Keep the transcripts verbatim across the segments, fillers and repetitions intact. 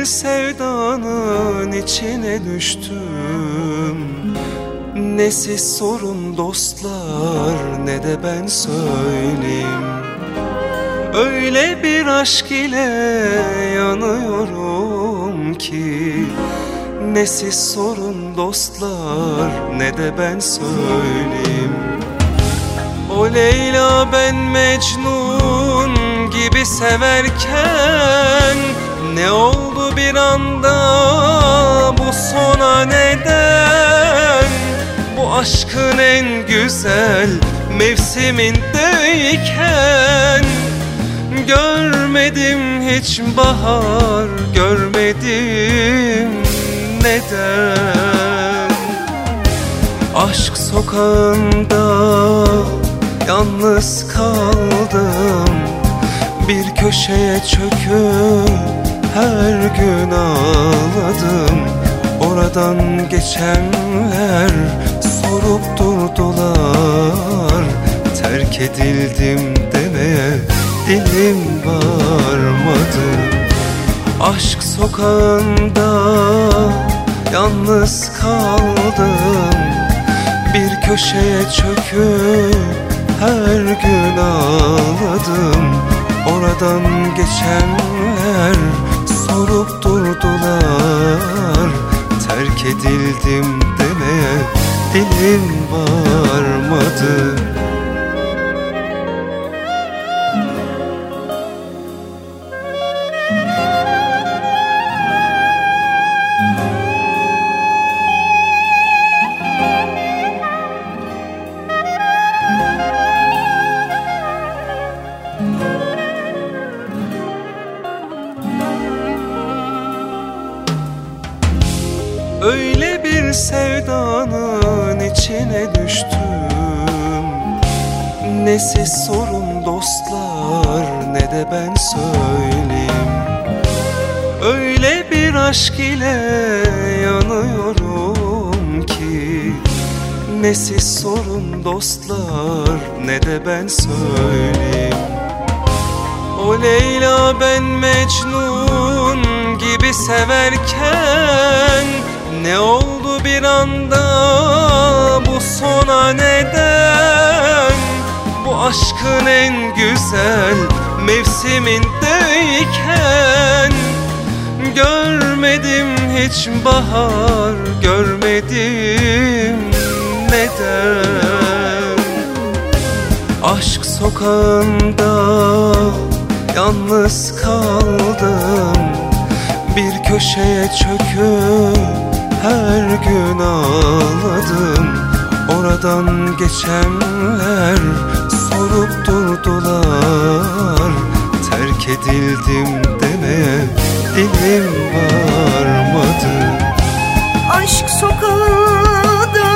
bir sevdanın içine düştüm. Ne siz sorun dostlar, ne de ben söyleyeyim. Öyle bir aşk ile yanıyorum ki, ne siz sorun dostlar, ne de ben söyleyeyim. O Leyla ben Mecnun gibi severken, ne oldu bir anda bu sona neden? Bu aşkın en güzel mevsimindeyken, görmedim hiç bahar, görmedim neden? Aşk sokağında yalnız kaldım, bir köşeye çöküp her gün ağladım. Oradan geçenler sorup durdular, terk edildim demeye dilim varmadı. Aşk sokağında yalnız kaldım, bir köşeye çöküp her gün ağladım. Oradan geçenler sorup durdular, terk edildim demeye dilim varmadı. Öyle bir sevdanın içine düştüm. Ne siz sorun dostlar, ne de ben söyleyeyim. Öyle bir aşk ile yanıyorum ki, ne siz sorun dostlar, ne de ben söyleyeyim. O Leyla ben Mecnun gibi severken, ne oldu bir anda bu sona neden? Bu aşkın en güzel mevsimindeyken, görmedim hiç bahar, görmedim neden? Aşk sokağında yalnız kaldım, bir köşeye çöküp her gün ağladım. Oradan geçenler sorup durdular, terk edildim demeye dilim varmadı. Aşk sokağında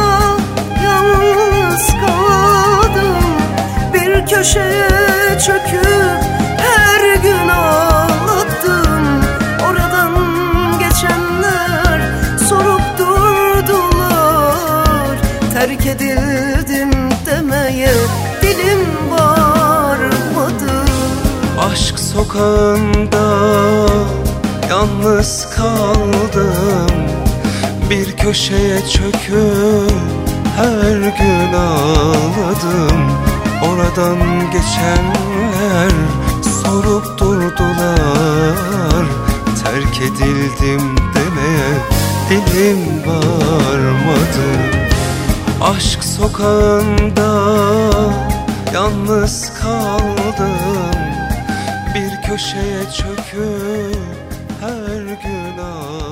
yalnız kaldım, bir köşeye çöküp her gün ağladım. Oradan geçenler sorup durdular, terk edildim demeye dilim varmadı. Aşk sokağında yalnız kaldım, bir köşeye çöküp her gün ağladım. Oradan geçenler sorup durdular, terk edildim demeye dilim varmadı. Aşk sokağında yalnız kaldım, bir köşeye çöküp her gün ağladım.